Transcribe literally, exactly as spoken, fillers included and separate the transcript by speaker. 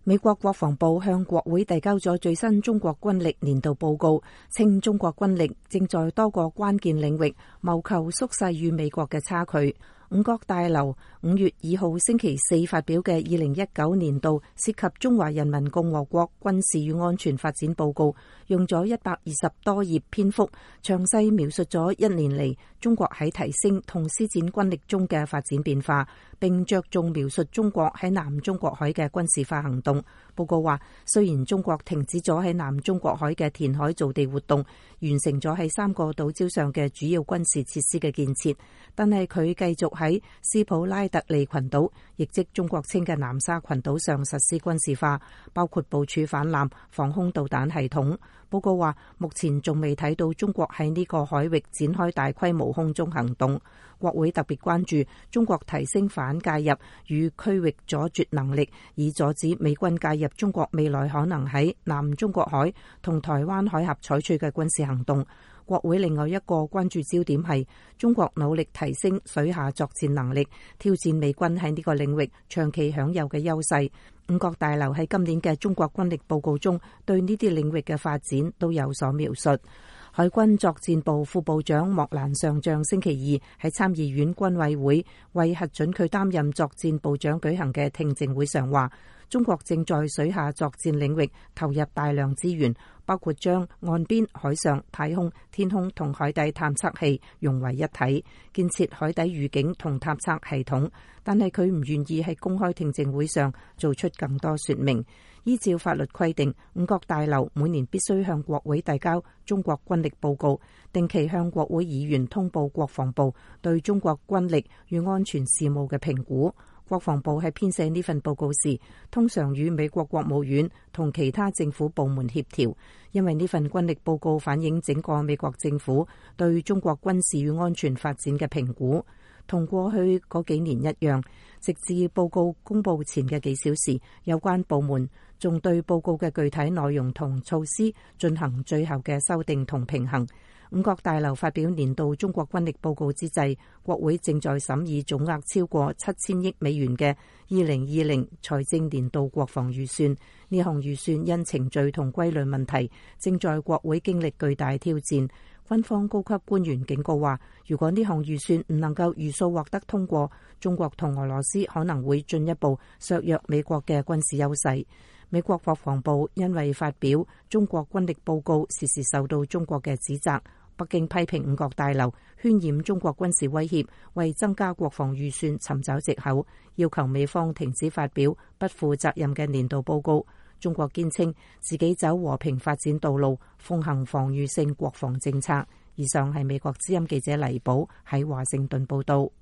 Speaker 1: 美國國防部向國會遞交咗最新中國軍力年度報告，稱中國軍力正在多個關鍵領域謀求縮細與美國嘅差距。五角大樓五月二號星期四發表嘅二零一九年度涉及中華人民共和國軍事與安全發展報告，用咗一百二十多頁篇幅，詳細描述咗一年嚟中國喺提升同施展軍力中嘅發展變化，並着重描述中國喺南中國海嘅軍事化行動。報告話，雖然中國停止咗喺南中國海嘅填海造地活動，完成咗喺三個島礁上嘅主要軍事設施嘅建設，但係佢繼續喺斯普拉特利群島，亦即中國稱嘅南沙群島上實施軍事化，包括部署反艦、防空導彈系統。報告話，目前仲未睇到中國喺呢個海域展開大規模空中行動。國會特別關注中國提升反介入與區域阻絕能力，以阻止美軍介入中國未來可能喺南中國海同台灣海峽採取嘅軍事行動。國會另外一個關注焦點係中國努力提升水下作戰能力，挑戰美軍喺呢個領域長期享有嘅優勢。五角大樓喺今年嘅中國軍力報告中，對呢啲領域嘅發展都有所描述。海軍作戰部副部長莫蘭上將星期二喺參議院軍委會為核准佢擔任作戰部長舉行嘅聽證會上話，中國正在水下作戰領域投入大量資源，包括將岸邊、海上、太空、天空同海底探測器融為一體，建設海底預警同探測系統。但係佢唔願意喺公開聽證會上做出更多說明。依照法律規定，五角大樓每年必須向國會遞交中國軍力報告，定期向國會議員通報國防部對中國軍力與安全事務嘅評估。國防部喺編寫呢份報告時，通常與美國國務院同其他政府部門協調，因為呢份軍力報告反映整個美國政府對中國軍事與安全發展嘅評估。同過去嗰幾年一樣，直至報告公佈前嘅幾小時，有關部門仲對報告嘅具體內容同措施進行最後嘅修訂同平衡。五角大樓發表年度中國軍力報告之際，國會正在審議總額超過七千億美元嘅二零二零財政年度國防預算。呢項預算因程序同規律問題，正在國會經歷巨大挑戰。軍方高級官員警告話，如果呢項預算唔能夠如數獲得通過，中國同俄羅斯可能會進一步削弱美國嘅軍事優勢。美國國防部因為發表中國軍力報告，時時受到中國嘅指責。北京批評五角大樓渲染中國軍事威脅，為增加國防預算尋找藉口，要求美方停止發表不負責任嘅年度報告。中國堅稱自己走和平發展道路，奉行防禦性國防政策。以上係美國之音記者黎寶喺華盛頓報道。